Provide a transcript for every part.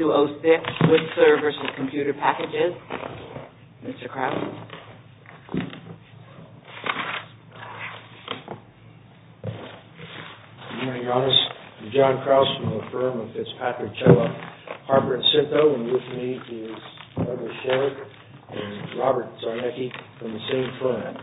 206, Witzer versus Computer Packages. Mr. Krause. Good morning, Your Honors. I'm John Krause from the firm of Fitzpatrick, Cella, Harper & Cinto, and with me is Douglas Sherritt and Robert Zarnecki from the same firm.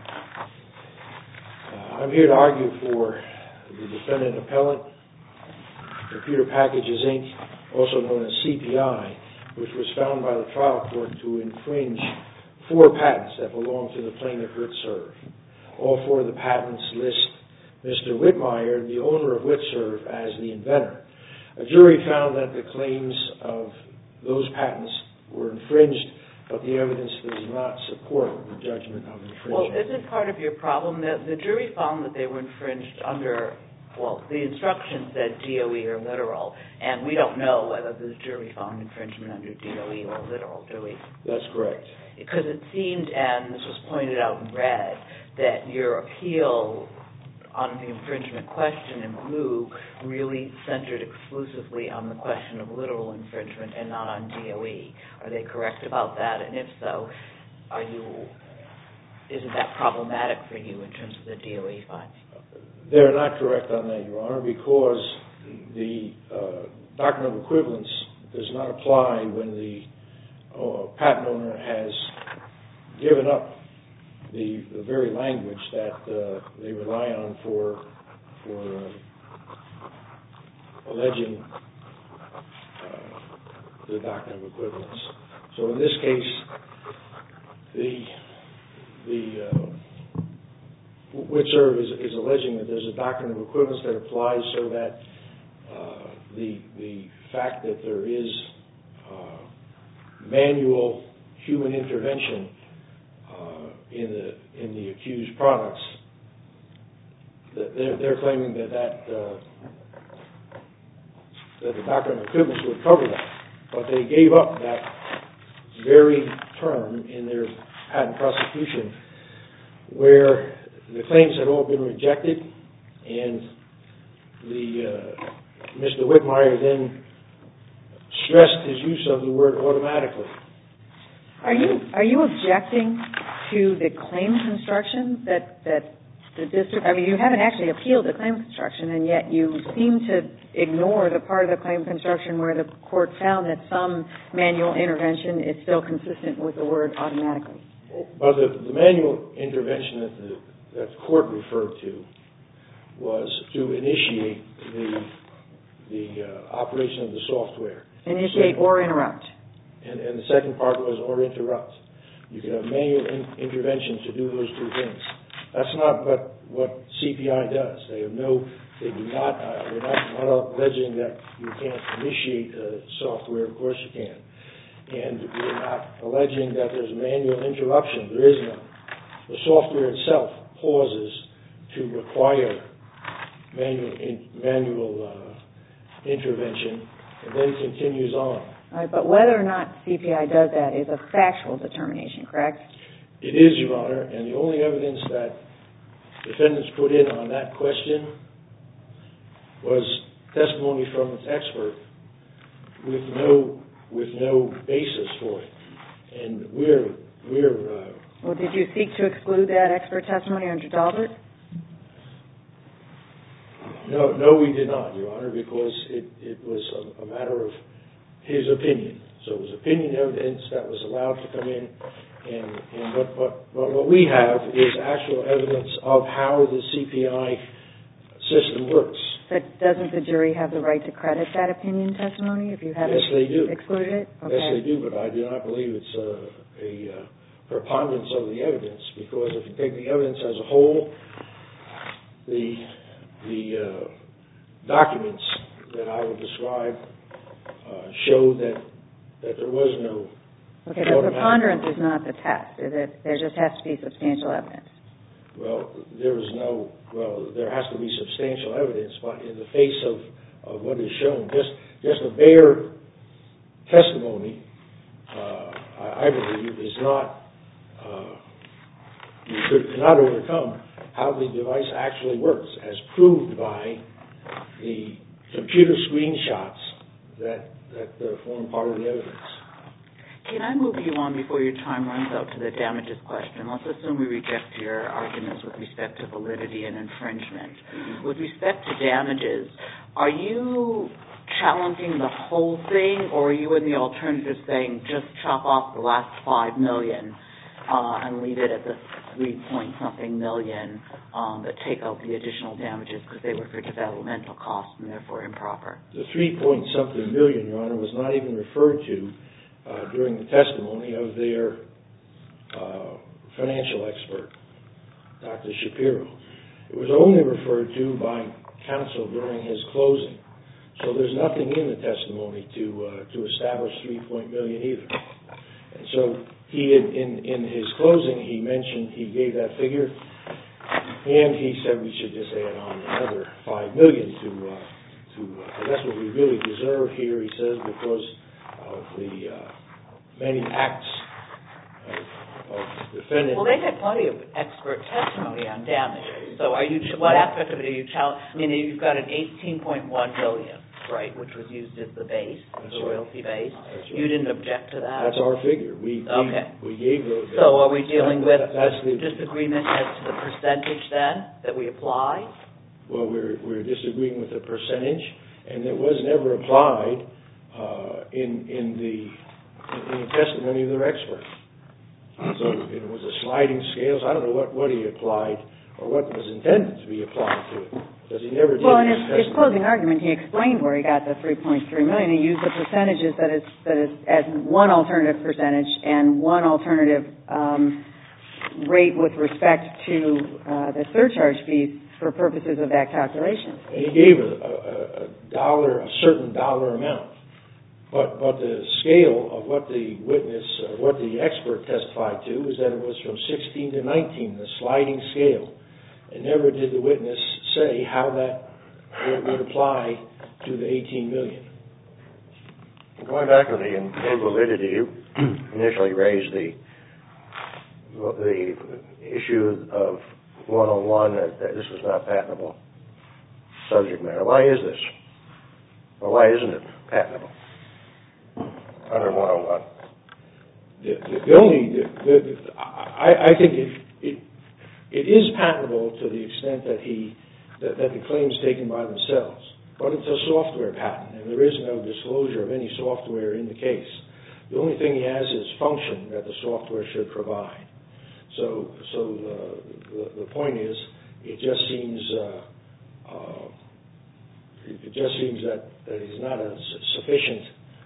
I'm here to argue for the defendant appellant, Computer Packages, Inc., also known as CPI, which was found by the trial court to infringe 4 patents that belong to the plaintiff Witzer. All 4 of the patents list Mr. Whitmire, the owner of Witzer, as the inventor. A jury found that the claims of those patents were infringed, but the evidence does not support the judgment of infringement. Well, isn't part of your problem that the jury found that they were infringed under, well, the instructions said DOE or literal, and we don't know whether the jury found infringement under DOE or literal, do we? That's correct. Because it seemed, and this was pointed out in red, that your appeal on the infringement question in blue really centered exclusively on the question of literal infringement and not on DOE. Are they correct about that? And if so, isn't that problematic for you in terms of the DOE finding? They're not correct on that, Your Honor, because the doctrine of equivalence does not apply when the patent owner has given up the very language that they rely on for alleging the doctrine of equivalence. So in this case, the Witzer is alleging that there's a doctrine of equivalence that applies so that the fact that there is manual human intervention in the accused products, they're claiming that the doctrine of equivalence would cover that. But they gave up that very term in their patent prosecution where the claims had all been rejected, and Mr. Whitmire then stressed his use of the word automatically. Are you objecting to the claim construction that the district? I mean, you haven't actually appealed the claim construction, and yet you seem to ignore the part of the claim construction where the court found that some manual intervention is still consistent with the word automatically. Well, the manual intervention that the court referred to was to initiate the operation of the software. Initiate or interrupt. And the second part was or interrupt. You can have manual intervention to do those 2 things. That's not what CPI does. They're not alleging that you can't initiate software. Of course you can. And we're not alleging that there's manual interruption. There is none. The software itself pauses to require manual intervention and then continues on. All right, but whether or not CPI does that is a factual determination, correct? It is, Your Honor, and the only evidence that defendants put in on that question was testimony from its expert with no basis for it. And we're well, did you seek to exclude that expert testimony under Daubert? No, we did not, Your Honor, because it was a matter of his opinion. So it was opinion evidence that was allowed to come in, and what we have is actual evidence of how the CPI system works. But doesn't the jury have the right to credit that opinion testimony if you haven't excluded it? Okay. Yes, they do, but I do not believe it's a preponderance of the evidence, because if you take the evidence as a whole, the documents that I will describe show that there was no... Okay, but preponderance is not the test, is it? There just has to be substantial evidence. Well, there has to be substantial evidence, but in the face of what is shown, just a bare testimony, I believe, is not... you cannot overcome how the device actually works, as proved by the computer screenshots that form part of the evidence. Can I move you on before your time runs out to the damages question? Let's assume we reject your arguments with respect to validity and infringement. With respect to damages, are you challenging the whole thing, or are you in the alternative saying just chop off the last $5 million and leave it at the 3-point-something million, but take out the additional damages because they were for developmental costs and therefore improper? The 3-point-something million, Your Honor, was not even referred to during the testimony of their financial expert, Dr. Shapiro. It was only referred to by counsel during his closing. So there's nothing in the testimony to establish 3 million either. And so he, in his closing, he mentioned, he gave that figure, and he said we should just add on another 5 million to that's what we really deserve here, he says, because of the many acts of defendants. Well, they had plenty of expert testimony on damages. So what aspect of it are you challenging? I mean, you've got an $18.1 billion, right, which was used as the base, the royalty base. Right. You didn't object to that? That's our figure. We gave those. So are we dealing with disagreement as to the percentage then that we apply? Well, we're disagreeing with the percentage, and it was never applied in the testimony of their expert. So it was a sliding scale. So I don't know what he applied or what was intended to be applied to it, because he never did. Well, in his closing argument, he explained where he got the 3.3 million. He used the percentages that is as one alternative percentage and one alternative rate with respect to the surcharge fees for purposes of that calculation. And he gave a certain dollar amount. But the scale of what the witness, what the expert testified to, is that it was from 16 to 19, the sliding scale. And never did the witness say how that would apply to the 18 million. Going back to the invalidity, you initially raised the issue of 101 that this was not patentable subject matter. Why is this? Or why isn't it patentable under 101? I think it is patentable to the extent that the claims taken by themselves. But it's a software patent, and there is no disclosure of any software in the case. The only thing he has is function that the software should provide. So the point is, it just seems that he's not a sufficient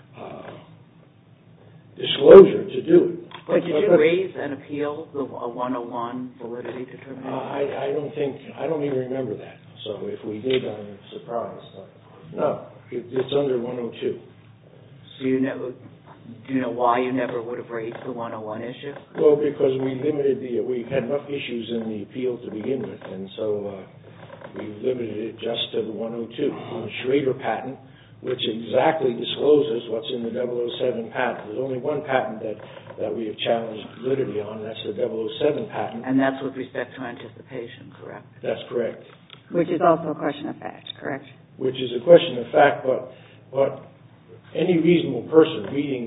disclosure to do it. But did you raise and appeal the 101 validity determination? I don't even remember that. So if we did, I'm surprised. No, it's under 102. Do you know why you never would have raised the 101 issue? Well, because we had enough issues in the appeal to begin with, and so we limited it just to the 102. On the Schrader patent, which exactly discloses what's in the 007 patent. There's only one patent that we have challenged validity on, and that's the 007 patent. And that's with respect to anticipation, correct? That's correct. Which is also a question of fact, correct? Which is a question of fact, but any reasonable person reading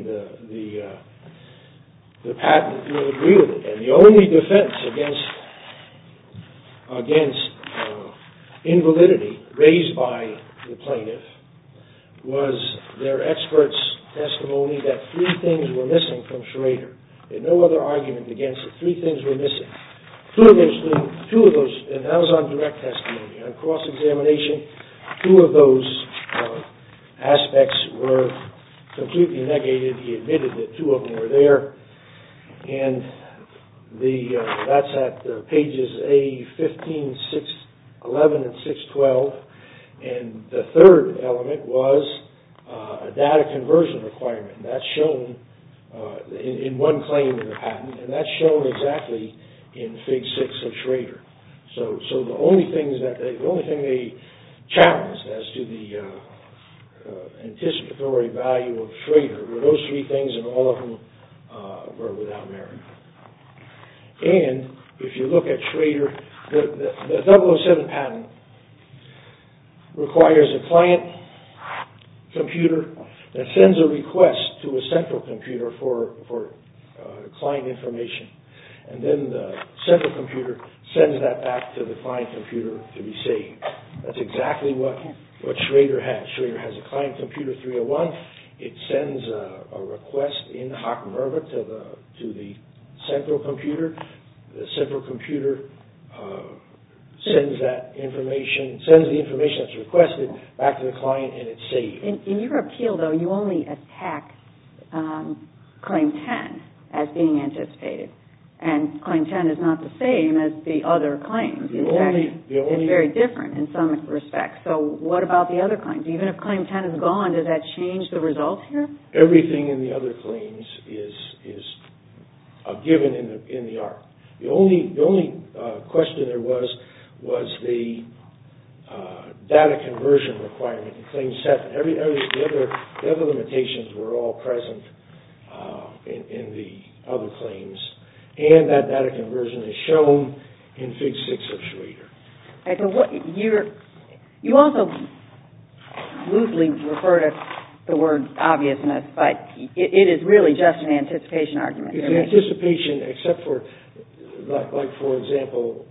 the patent will agree with it. And the only defense against invalidity raised by the plaintiff was their expert's testimony that 3 things were missing from Schrader. There had no other argument against it. 3 things were missing. Two of those, and that was on direct testimony. On cross-examination, 2 of those aspects were completely negated. He admitted that 2 of them were there. And that's at pages A15, 611, and 612. And the third element was a data conversion requirement. That's shown in one claim in the patent, and that's shown exactly in Fig 6 of Schrader. So the only thing they challenged as to the anticipatory value of Schrader were those 3 things, and all of them were without merit. And if you look at Schrader, the 007 patent requires a client computer that sends a request to a central computer for client information. And then the central computer sends that back to the client computer to be saved. That's exactly what Schrader has. Schrader has a client computer 301. It sends a request in hoc verba to the central computer. The central computer sends the information that's requested back to the client, and it's saved. In your appeal, though, you only attack Claim 10 as being anticipated. And Claim 10 is not the same as the other claims. In fact, it's very different in some respects. So what about the other claims? Even if Claim 10 is gone, does that change the results here? Everything in the other claims is given in the art. The only question there was the data conversion requirement in Claim 7. The other limitations were all present in the other claims. And that data conversion is shown in Fig. 6 of Schrader. Right, so you also loosely refer to the word obviousness, but it is really just an anticipation argument. It's an anticipation, except for, like for example,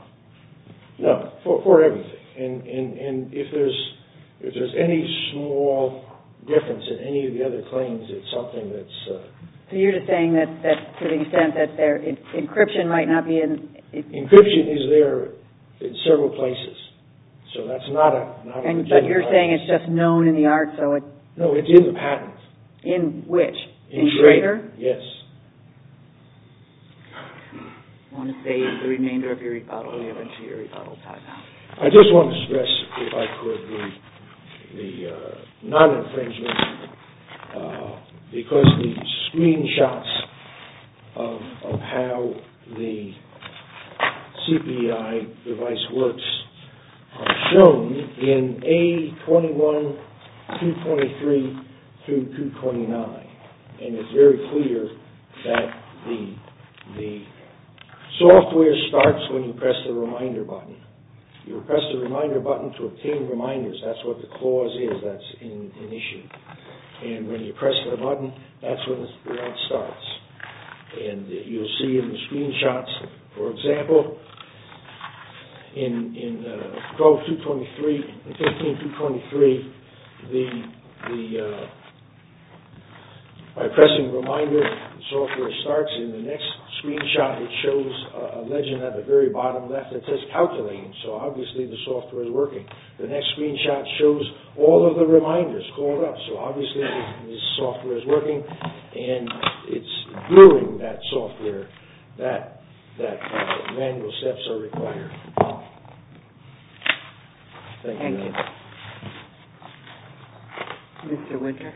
for everything. And if there's any small difference in any of the other claims, it's something that's. So you're just saying that to the extent that encryption might not be in... Encryption is there in several places. So that's not a but you're saying it's just known in the art, so it... No, it's in the patent. In which? In Schrader? Yes. I want to save the remainder of your rebuttal. You're into your rebuttal time now. I just want to stress, if I could, the non-infringement because the screenshots of how the CPI device works are shown in A21, 223 through 229. And it's very clear that the software starts when you press the reminder button. You press the reminder button to obtain reminders. That's what the clause is that's in issue. And when you press the button, that's when the light starts. And you'll see in the screenshots, for example, in 12.223 and 15.223, by pressing reminder, the software starts. In the next screenshot, it shows a legend at the very bottom left that says calculating. So obviously the software is working. The next screenshot shows all of the reminders called up. So obviously this software is working, and it's during that software that manual steps are required. Thank you. Mr. Winter.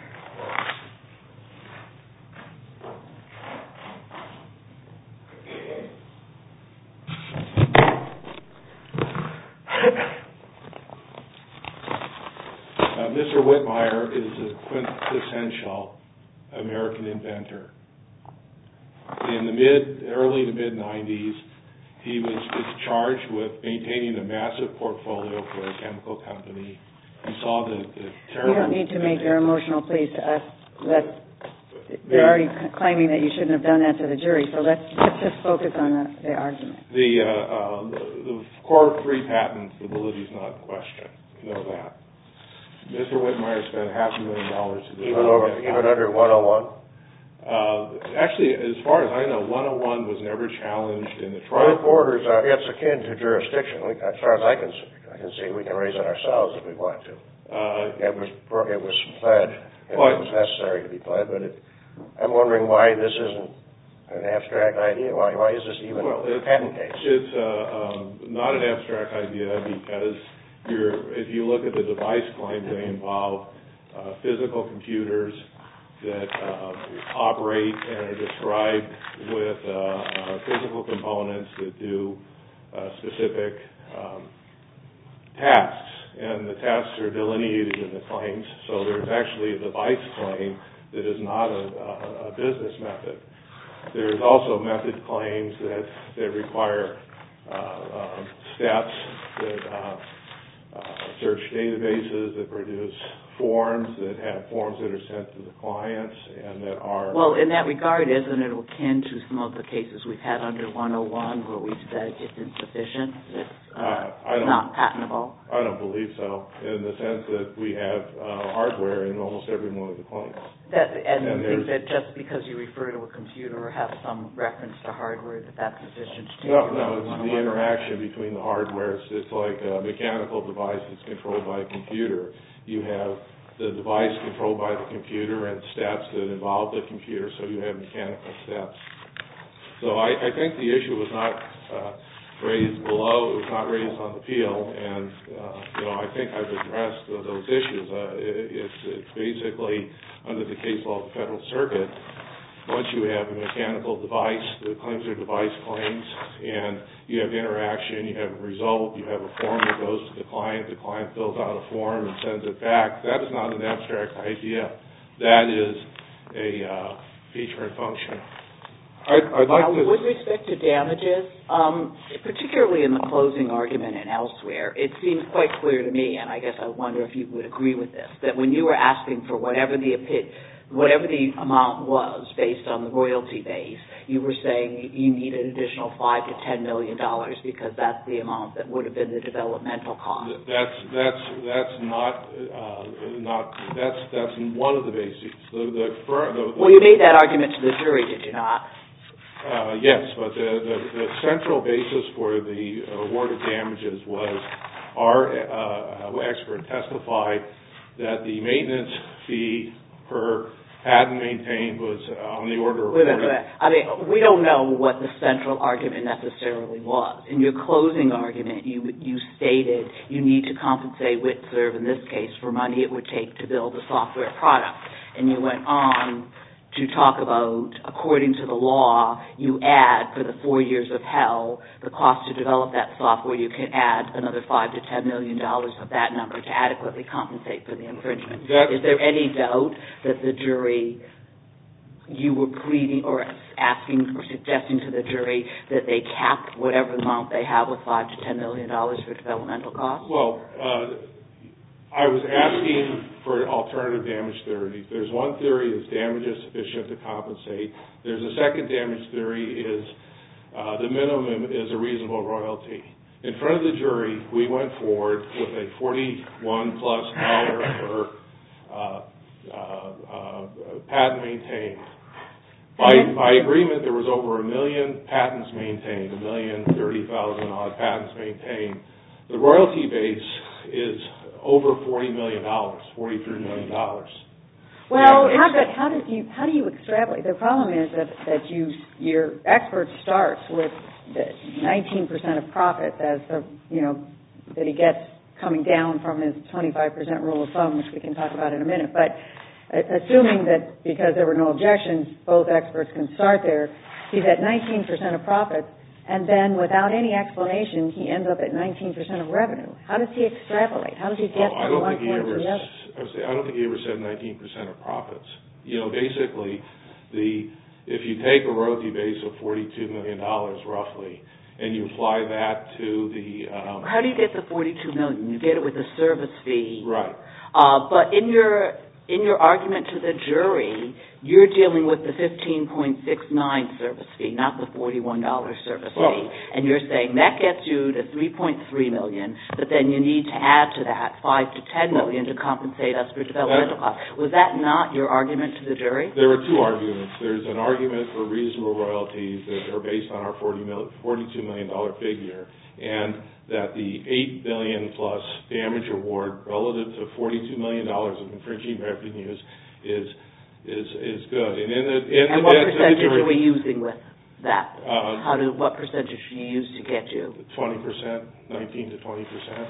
Mr. Whitmire is a quintessential American inventor. In the early to mid 90s, he was charged with maintaining a massive portfolio for a chemical company. He saw the terrible... You don't need to make your emotional pleas to us. They're already claiming that you shouldn't have done that to the jury, so let's just focus on the argument. The core 3 patents, the validity is not in question. You know that. Mr. Whitmire spent $500,000 to do that. Even under 101? Actually, as far as I know, 101 was never challenged in the trial. Orders, it's akin to jurisdiction. As far as I can see, we can raise it ourselves if we want to. It was pled. It was necessary to be pled, but I'm wondering why this isn't an abstract idea. Why is this even a patent case? It's not an abstract idea because if you look at the device claims, they involve physical computers that operate and are described with physical components that do specific tasks. And the tasks are delineated in the claims. So there's actually a device claim that is not a business method. There's also method claims that require steps that search databases, that produce forms, that have forms that are sent to the clients, and that are... Well, in that regard, isn't it akin to some of the cases we've had under 101 where we've said it's insufficient, it's not patentable? I don't believe so, in the sense that we have hardware in almost every one of the claims. And you think that just because you refer to a computer or have some reference to hardware, that that's sufficient to take you No, it's the interaction between the hardware. It's like a mechanical device that's controlled by a computer. You have the device controlled by the computer and steps that involve the computer, so you have mechanical steps. So I think the issue was not raised below, it was not raised on appeal, and I think I've addressed those issues. It's basically under the case law of the Federal Circuit. Once you have a mechanical device, the claims are device claims, and you have interaction, you have a result, you have a form that goes to the client fills out a form and sends it back. That is not an abstract idea. That is a feature and function. With respect to damages, particularly in the closing argument and elsewhere, it seems quite clear to me, and I guess I wonder if you would agree with this, that when you were asking for whatever the amount was based on the royalty base, you were saying you need an additional $5 to $10 million because that's the amount that would have been the developmental cost. That's one of the bases. Well, you made that argument to the jury, did you not? Yes, but the central basis for the award of damages was our expert testified that the maintenance fee per patent maintained was on the order of... I mean, we don't know what the central argument necessarily was. In your closing argument, you stated you need to compensate Whitserv, in this case, for money it would take to build a software product. And you went on to talk about, according to the law, you add, for the 4 years of hell, the cost to develop that software, you can add another $5 to $10 million of that number to adequately compensate for the infringement. Is there any doubt that the jury, you were pleading or asking or suggesting to the jury that they cap whatever amount they have with $5 to $10 million for developmental costs? Well, I was asking for alternative damage theories. There's one theory is damages sufficient to compensate. There's a second damage theory is the minimum is a reasonable royalty. In front of the jury, we went forward with a $41+ per patent maintained. By agreement, there was over 1 million patents maintained, 1,030,000 odd patents maintained. The royalty base is over $40 million, $43 million. Well, how do you extrapolate? The problem is that your expert starts with the 19% of profits as that he gets coming down from his 25% rule of thumb, which we can talk about in a minute. But assuming that because there were no objections, both experts can start there, he's at 19% of profits, and then without any explanation, he ends up at 19% of revenue. How does he extrapolate? How does he get from one point to the other? I don't think he ever said 19% of profits. Basically, if you take a royalty base of $42 million roughly, and you apply that to the... How do you get the $42 million? You get it with a service fee. Right. But in your argument to the jury, you're dealing with the $15.69 service fee, not the $41 service fee. And you're saying that gets you to $3.3 million, but then you need to add to that $5 to $10 million to compensate us for developmental costs. Was that not your argument to the jury? There were two arguments. There's an argument for reasonable royalties that are based on our $42 million figure, and that the $8 billion plus damage award relative to $42 million of infringing revenues is good. And what percentage are we using with that? What percentage do you use to get you? 20%, 19 to 20%.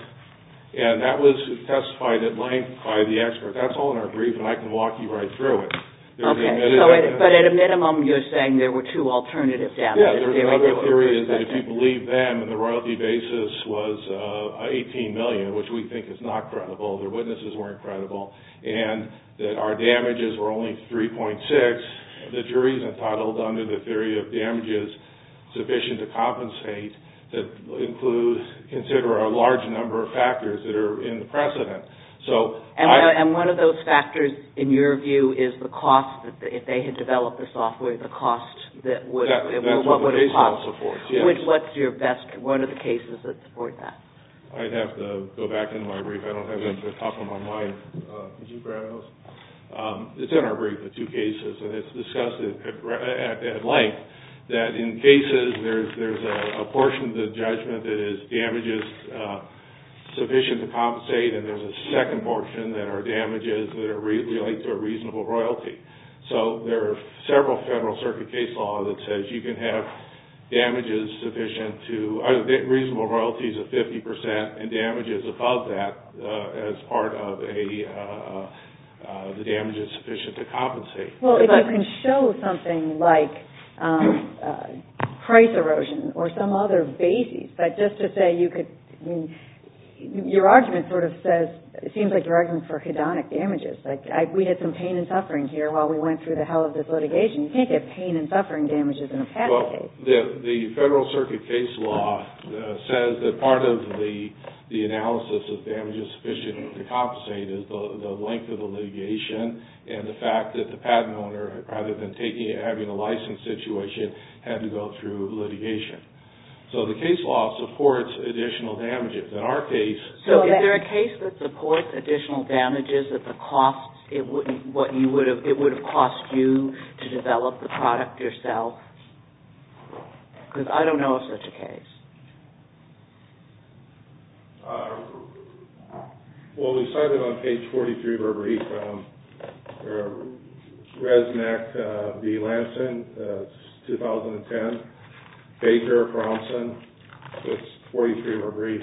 And that was testified at length by the expert. That's all in our brief, and I can walk you right through it. Okay, but at a minimum, you're saying there were two alternative damages. Yeah, there's another theory is that if you believe them and the royalty basis was $18 million, which we think is not credible, their witnesses weren't credible, and that our damages were only 3.6, the jury's entitled under the theory of damages sufficient to compensate to include consider a large number of factors that are in the precedent. And one of those factors, in your view, is the cost that if they had developed the software, the cost that would that's what would the case it cost? law supports. Yes. What are the cases that support that? I'd have to go back into my brief. I don't have it at the top of my mind. Could you grab those? It's in our brief, the two cases, and it's discussed at length that in cases there's a portion of the judgment that is damages sufficient to compensate, and there's a second portion that are damages that are relate to a reasonable royalty. So there are several Federal Circuit case law that says you can have damages sufficient to reasonable royalties of 50% and damages above that as part of the damages sufficient to compensate. Well, if you can show something like price erosion or some other basis, but just to say you could, your argument sort of says, it seems like your argument for hedonic damages. Like we had some pain and suffering here while we went through the hell of this litigation. You can't get pain and suffering damages in a patent case. The Federal Circuit case law says that part of the analysis of damages sufficient to compensate is the length of the litigation and the fact that the patent owner, rather than having a license situation, had to go through litigation. So the case law supports additional damages. In our case... So is there a case that supports additional damages at the costs it would have cost you to develop the product yourself? Because I don't know of such a case. Well, we cited on page 43 of our brief, Resnick v. Lanson, 2010. Baker, Fromson, it's 43 of our brief.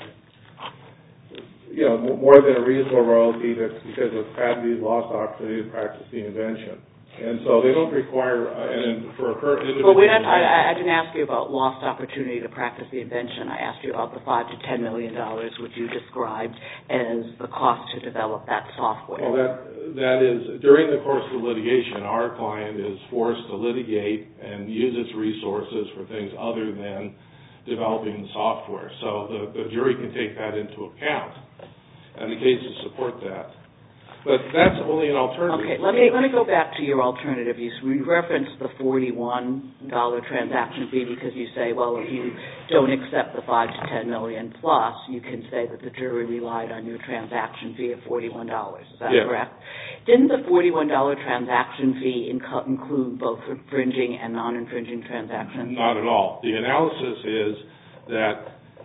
More than a reasonable royalty, that's because the patentee lost the opportunity to practice the invention. And so they don't require, for individual... But I didn't ask you about lost opportunity to practice the invention. I asked you about the $5 to $10 million, which you described as the cost to develop that software. Well, that is, during the course of the litigation, our client is forced to litigate and use its resources for things other than developing the software. So the jury can take that into account, and the cases support that. But that's only an alternative. Okay, let me go back to your alternative use. We referenced the $41 transaction fee because you say, well, if you don't accept the $5 to $10 million plus, you can say that the jury relied on your transaction fee of $41. Is that correct? Didn't the $41 transaction fee include both infringing and non-infringing transactions? Not at all. The analysis is that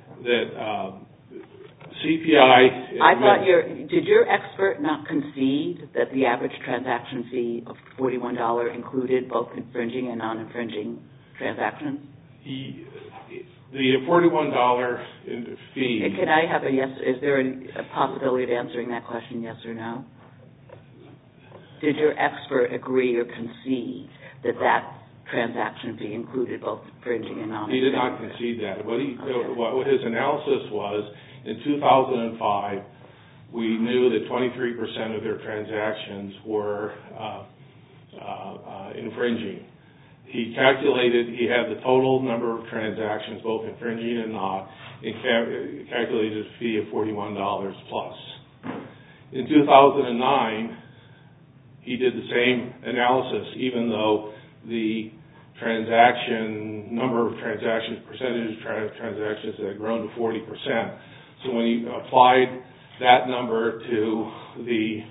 CPI... Did your expert not concede that the average transaction fee of $41 included both infringing and non-infringing transactions? The $41 fee... Can I have a yes? Is there a possibility of answering that question, yes or no? Did your expert agree or concede that transaction fee included both infringing and non-infringing? He did not concede that. What his analysis was, in 2005, we knew that 23% of their transactions were infringing. He calculated, he had the total number of transactions, both infringing and not, and calculated a fee of $41 plus. In 2009, he did the same analysis, even though the number of transactions, percentage of transactions had grown to 40%. So when he applied that number to the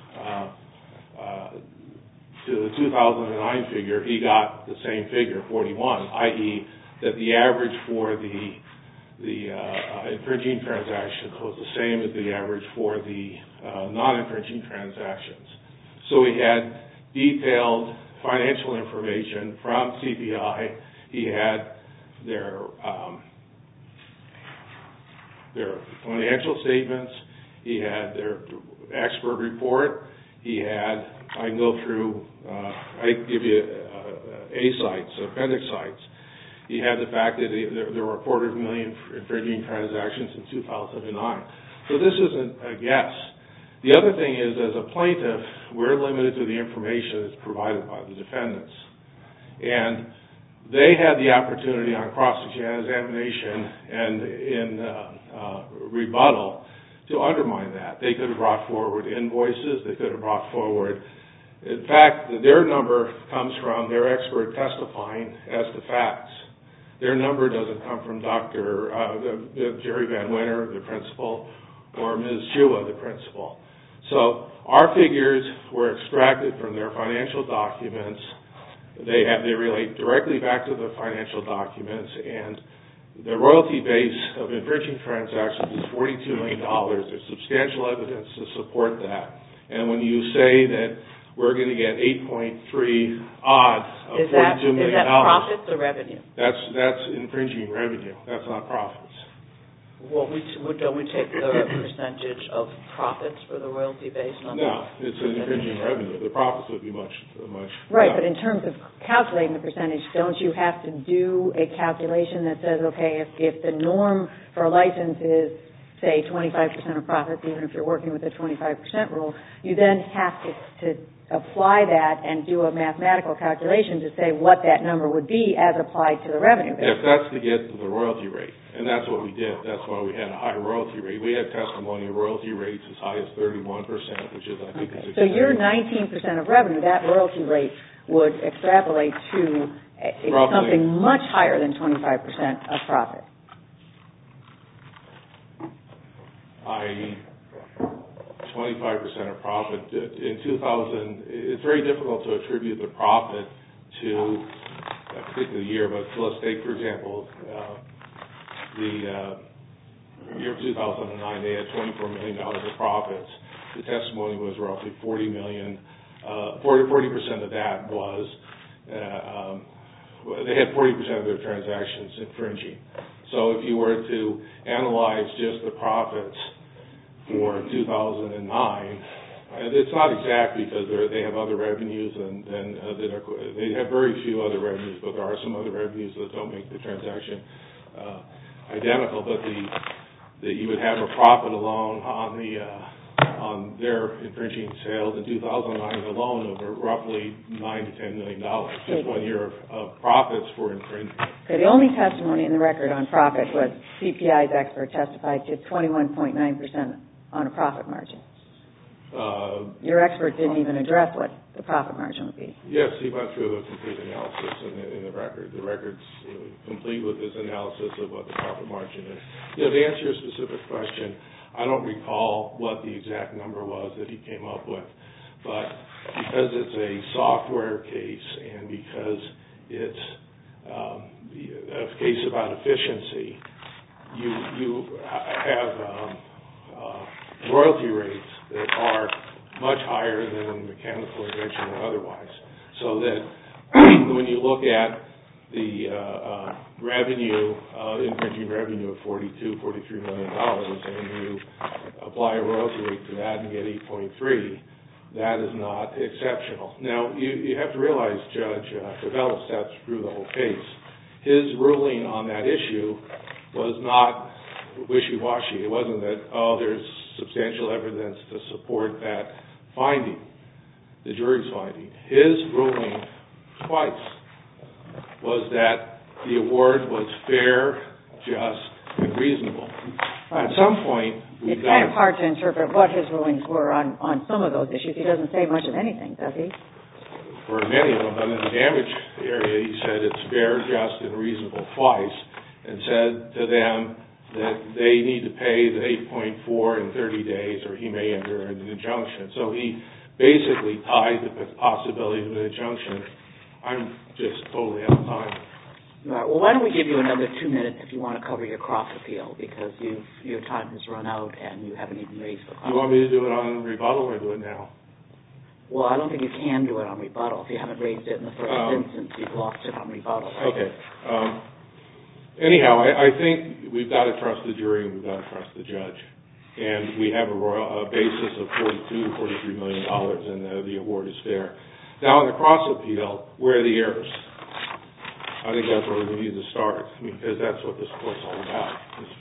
2009 figure, he got the same figure, 41, i.e. that the average for the infringing transactions was the same as the average for the non-infringing transactions. So he had detailed financial information from CPI. He had their financial statements. He had their expert report. He had, I can go through, I can give you appendix sites. He had the fact that there were 250,000 infringing transactions in 2009. So this isn't a guess. The other thing is, as a plaintiff, we're limited to the information that's provided by the defendants. And they had the opportunity on cross-examination and in rebuttal to undermine that. They could have brought forward invoices. They could have brought forward... In fact, their number comes from their expert testifying as to facts. Their number doesn't come from Dr. Jerry Van Winter, the principal, or Ms. Chua, the principal. So our figures were extracted from their financial documents. They relate directly back to the financial documents, and the royalty base of infringing transactions is $42 million. There's substantial evidence to support that. And when you say that we're going to get 8.3 odd of $42 million. Is that profits or revenue? That's infringing revenue. That's not profits. Well, don't we take the percentage of profits for the royalty base? No, it's an infringing revenue. The profits would be much. Right, but in terms of calculating the percentage, don't you have to do a calculation that says, okay, if the norm for a license is, say, 25% of profits, even if you're working with the 25% rule, you then have to apply that and do a mathematical calculation to say what that number would be as applied to the revenue base. If that's to get to the royalty rate, and that's what we did. That's why we had a high royalty rate. We had testimony of royalty rates as high as 31%, which is, I think, okay. So your 19% of revenue, that royalty rate would extrapolate to something much higher than 25% of profit. 25% of profit. In 2000, it's very difficult to attribute the profit to a particular year, but let's take, for example, the year of 2009, they had $24 million of profits. The testimony was roughly $40 million. 40% of that was, they had 40% of their transactions infringing. So if you were to analyze just the profits for 2009, and it's not exact because they have other revenues and they have very few other revenues, but there are some other revenues that don't make the transaction identical. But you would have a profit alone on their infringing sales in 2009 alone of roughly $9 to $10 million, just 1 year of profits for infringement. So the only testimony in the record on profit was CPI's expert testified to 21.9% on a profit margin. Your expert didn't even address what the profit margin would be. Yes, he went through a complete analysis in the record. The record's complete with his analysis of what the profit margin is. To answer your specific question, I don't recall what the exact number was that he came up with, but because it's a software case and because it's a case about efficiency, you have royalty rates that are much higher than mechanical invention or otherwise. So that when you look at the revenue, infringing revenue of $43 million, and you apply a royalty rate to that and get 8.3, that is not exceptional. Now, you have to realize Judge Favela sat through the whole case. His ruling on that issue was not wishy-washy. It wasn't that, there's substantial evidence to support that finding, the jury's finding. His ruling twice was that the award was fair, just, and reasonable. At some point, it's kind of hard to interpret what his rulings were on some of those issues. He doesn't say much of anything, does he? For many of them, but in the damage area, he said it's fair, just, and reasonable twice, and said to them that they need to pay the 8.4 in 30 days or he may enter an injunction. So he basically tied the possibility of an injunction. I'm just totally out of time. All right. Well, why don't we give you another 2 minutes if you want to cover your cross appeal, because your time has run out and you haven't even raised the cross. Do you want me to do it on rebuttal or do it now? Well, I don't think you can do it on rebuttal. If you haven't raised it in the first instance, you've lost it on rebuttal. Right? Okay. Anyhow, I think we've got to trust the jury and we've got to trust the judge. And we have a basis of $42 to $43 million and the award is fair. Now, on the cross appeal, where are the errors? I think that's where we need to start, because that's what this court's all about.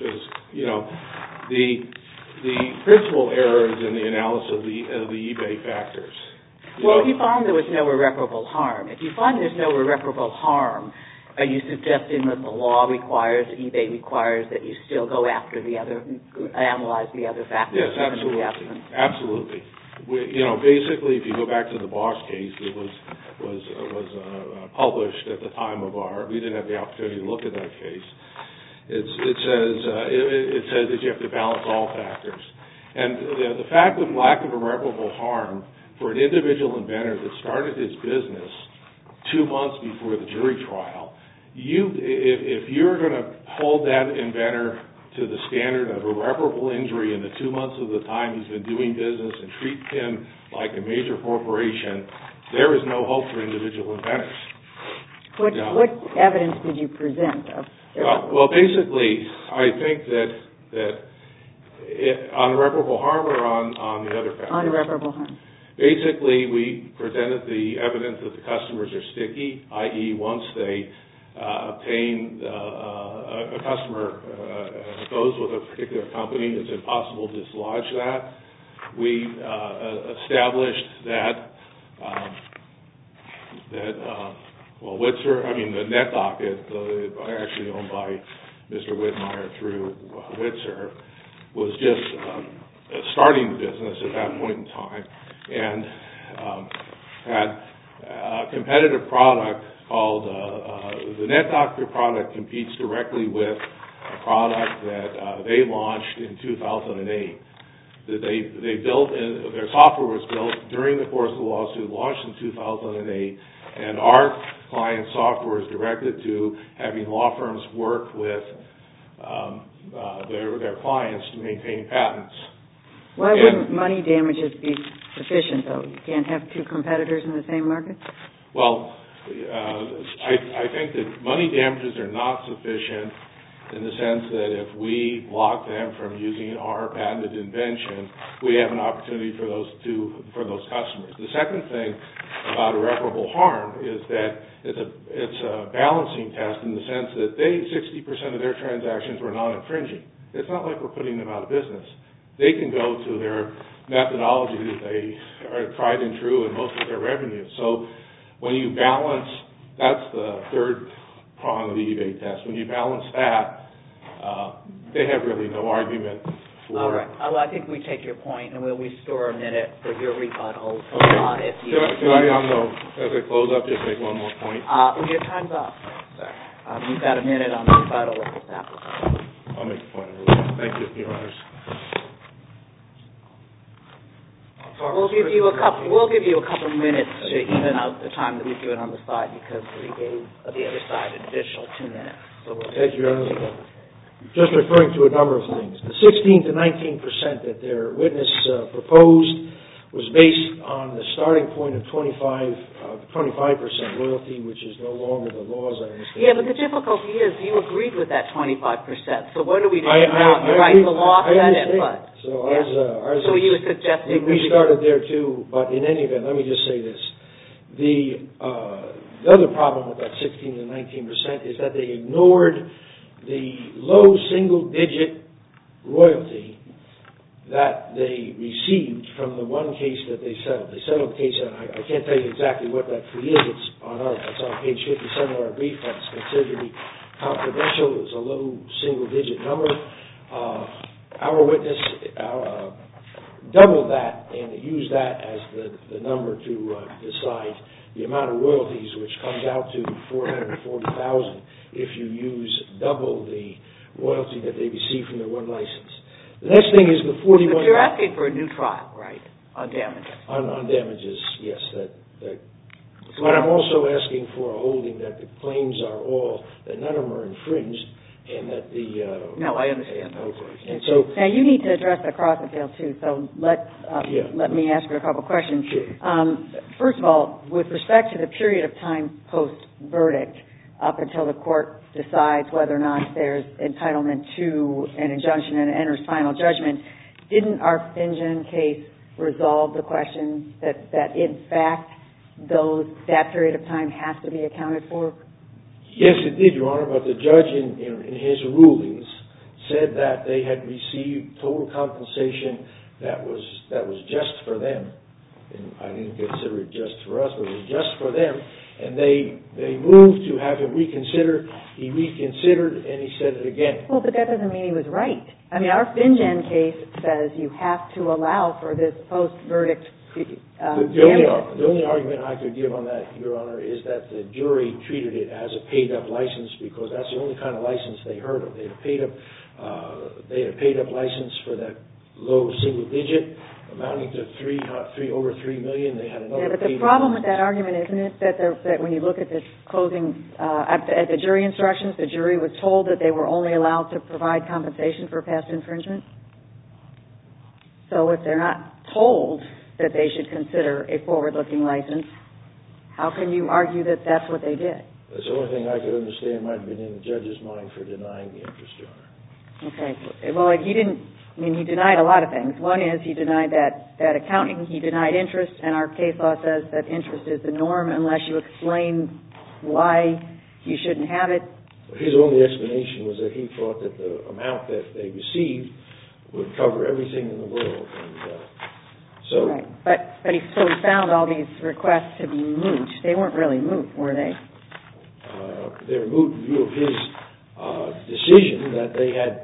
The principal error is in the analysis of the eBay factors. Well, if you find there was no irreparable harm, if you find there's no irreparable harm, Are you suggesting that the law requires, eBay requires, that you still go after the other, analyze the other factors? Yes, absolutely. Absolutely. Basically, if you go back to the Bosch case, it was published at the time of we didn't have the opportunity to look at that case. It says that you have to balance all factors. And the fact of lack of irreparable harm for an individual inventor that started his business 2 months before the jury trial, if you're going to hold that inventor to the standard of irreparable injury in the 2 months of the time he's been doing business and treat him like a major corporation, there is no hope for individual inventors. What evidence did you present of? Well, basically, I think that on irreparable harm or on the other factors? On irreparable harm. Basically, we presented the evidence that the customers are sticky, i.e. once they obtain a customer goes with a particular company, it's impossible to dislodge that. We established that Witzer, the NetDocket, actually owned by Mr. Whitmire through Witzer, was just starting the business at that point in time and had a competitive product called the NetDocket product competes directly with a product that they launched in 2008. That they built, their software was built during the course of the lawsuit, launched in 2008, and our client software is directed to having law firms work with their clients to maintain patents. Why wouldn't money damages be sufficient, though? You can't have two competitors in the same market? Well, I think that money damages are not sufficient in the sense that if we block them from using our patented invention, we have an opportunity for those customers. The second thing about irreparable harm is that it's a balancing test in the sense that 60% of their transactions were non-infringing. It's not like we're putting them out of business. They can go to their methodology that they are tried and true in most of their revenue. So when you balance, that's the third prong of the eBay test. When you balance that, they have really no argument for... All right. Well, I think we take your point, and we'll restore a minute for your rebuttal. Okay. Can I, as I close up, just make one more point? Your time's up, sir. You've got a minute on the rebuttal of this application. I'll make a point. Thank you, Your Honors. We'll give you a couple minutes to even out the time that we've given on the side because we gave the other side an additional 2 minutes. So thank you, Your Honor. Just referring to a number of things. The 16 to 19% that their witness proposed was based on the starting point of 25% royalty, which is no longer the law, as I understand. Yeah, but the difficulty is you agreed with that 25%. So what do we do now? You're right, the law said it, but... So ours so you were suggesting... We started there, too, but in any event, let me just say this. The other problem with that 16 to 19% is that they ignored the low single-digit royalty that they received from the one case that they settled. They settled the case, and I can't tell you exactly what that fee is. It's on page 57 of our brief. That's considered to be confidential. It's a low single-digit number. Our witness doubled that and used that as the number to decide the amount of royalties, which comes out to $440,000 if you use double the royalty that they receive from their one license. The next thing is the 41... But you're asking for a new trial, right, on damages? On damages, yes. But I'm also asking for a holding that the claims are all, that none of them are infringed, and that the... No, I understand. And so... Now, you need to address the cross-appeal, too, so let me ask you a couple questions. Sure. First of all, with respect to the period of time post-verdict, up until the court decides whether or not there's entitlement to an injunction and enters final judgment, didn't our Finjan case resolve the question that in fact, that period of time has to be accounted for? Yes, it did, Your Honor, but the judge in his rulings said that they had received total compensation that was just for them. And I didn't consider it just for us, but it was just for them. and they moved to have him reconsider. He reconsidered, and he said it again. Well, but that doesn't mean he was right. I mean, our FinGen case says you have to allow for this post-verdict damages. The only argument I could give on that, Your Honor, is that the jury treated it as a paid-up license because that's the only kind of license they heard of. They had a paid-up license for that low single digit, amounting to over $3 million. They had another. Yeah, but the problem with that argument, isn't it, that when you look at the closing, at the jury instructions, the jury was told that they were only allowed to provide compensation for past infringement? So if they're not told that they should consider a forward-looking license, how can you argue that that's what they did? That's the only thing I could understand might have been in the judge's mind for denying the interest, Your Honor. Okay. Well, he denied a lot of things. One is he denied that accounting, he denied interest, and our case law says that interest is the norm unless you explain why you shouldn't have it. His only explanation was that he thought that the amount that they received would cover everything in the world. Right. But he found all these requests to be moot. They weren't really moot, were they? They were moot in view of his decision that they had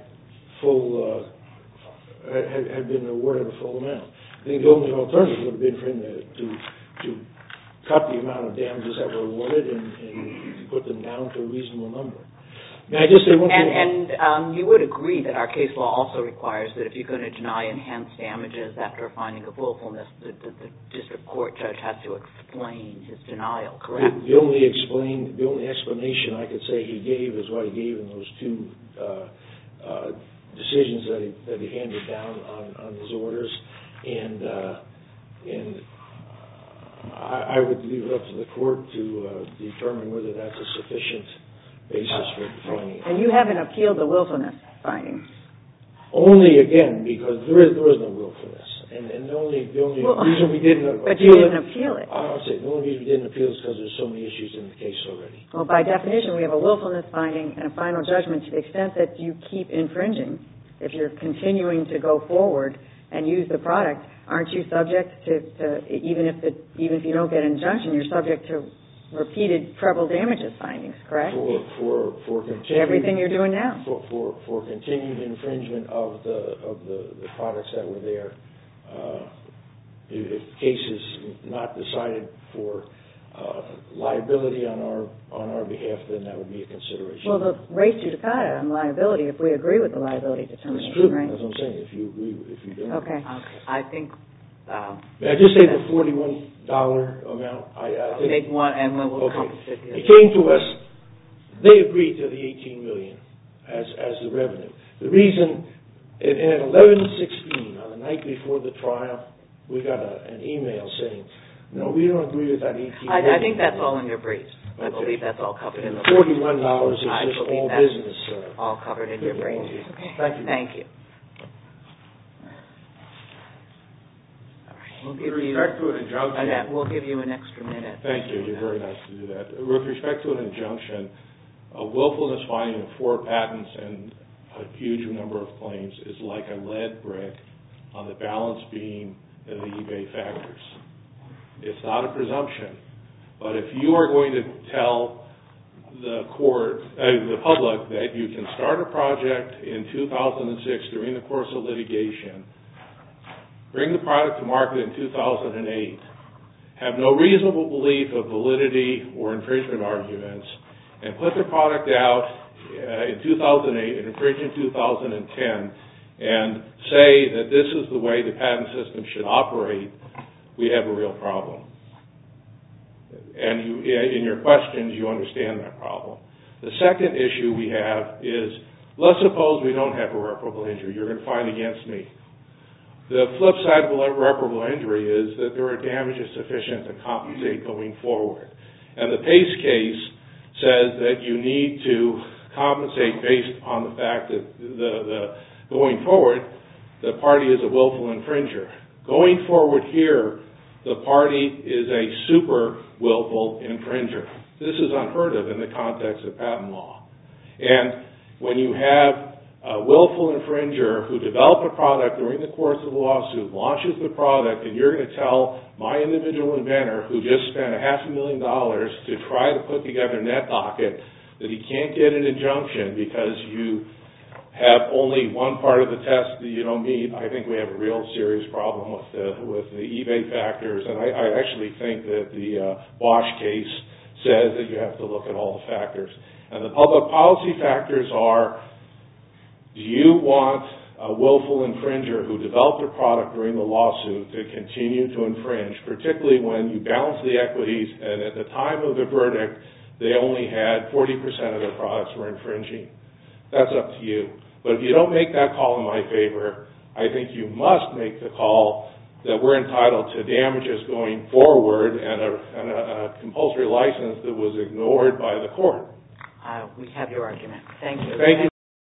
had been awarded a full amount. I think the only alternative would have been for him to cut the amount of damages that were awarded and put them down to a reasonable number. May I just say one thing? And you would agree that our case law also requires that if you're going to deny enhanced damages after a finding of willfulness, the district court judge has to explain his denial, correct? The only explanation I could say he gave is what he gave in those two decisions that he handed down on his orders, and I would leave it up to the court to determine whether that's a sufficient basis for defining it. And you haven't appealed the willfulness finding? Only again because there is no willfulness, and the only reason we didn't appeal it. But you didn't appeal it. I'll say the only reason we didn't appeal is because there's so many issues in the case already. Well, by definition, we have a willfulness finding and a final judgment. To the extent that you keep infringing, if you're continuing to go forward and use the product, aren't you subject to even if you don't get an injunction, you're subject to repeated treble damages findings, correct? For continued, everything you're doing now. For continued infringement of the products that were there, if the case is not decided for liability on our behalf, then that would be a consideration. Well, the res judicata on liability, if we agree with the liability determination, that's true. right? That's what I'm saying. If you agree, if you don't. Okay. I think. May I just say the $41 amount? I think. Make one, and we'll compensate the other. It came to us. They agreed to the $18 million as the revenue. The reason, at 11:16 on the night before the trial, we got an email saying, "No, we don't agree with that $18 million." I think that's all in your briefs. I believe that's all covered in the briefs. $41 is just all business. All covered in your briefs. Okay. Thank you. Thank you. With respect to an injunction, we'll give you an extra minute. Thank you. You're very nice to do that. With respect to an injunction, a willfulness finding of 4 patents and a huge number of claims is like a lead brick on the balance beam of the eBay factors. It's not a presumption, but if you are going to tell the public that you can start a project in 2006 during the course of litigation, bring the product to market in 2008, have no reasonable belief of validity or infringement arguments, and put the product out in 2008 and infringe in 2010, and say that this is the way the patent system should operate, we have a real problem. And in your questions, you understand that problem. The second issue we have is, let's suppose we don't have irreparable injury. You're going to find against me. The flip side of irreparable injury is that there are damages sufficient to compensate going forward. And the Pace case says that you need to compensate based on the fact that going forward, the party is a willful infringer. Going forward here, the party is a super willful infringer. This is unheard of in the context of patent law. And when you have a willful infringer who developed a product during the course of the lawsuit, launches the product, and you're going to tell my individual inventor who just spent $500,000 to try to put together NetDocket that he can't get an injunction because you have only one part of the test that you don't meet. I think we have a real serious problem with the eBay factors, and I actually think that the Bosch case says that you have to look at all the factors. And the public policy factors are, do you want a willful infringer who developed a product during the lawsuit to continue to infringe, particularly when you balance the equities and at the time of the verdict they only had 40% of their products were infringing? That's up to you. But if you don't make that call in my favor, I think you must make the call that we're entitled to damages going forward and a compulsory license that was ignored by the court. We have your argument. Thank you. Thank you.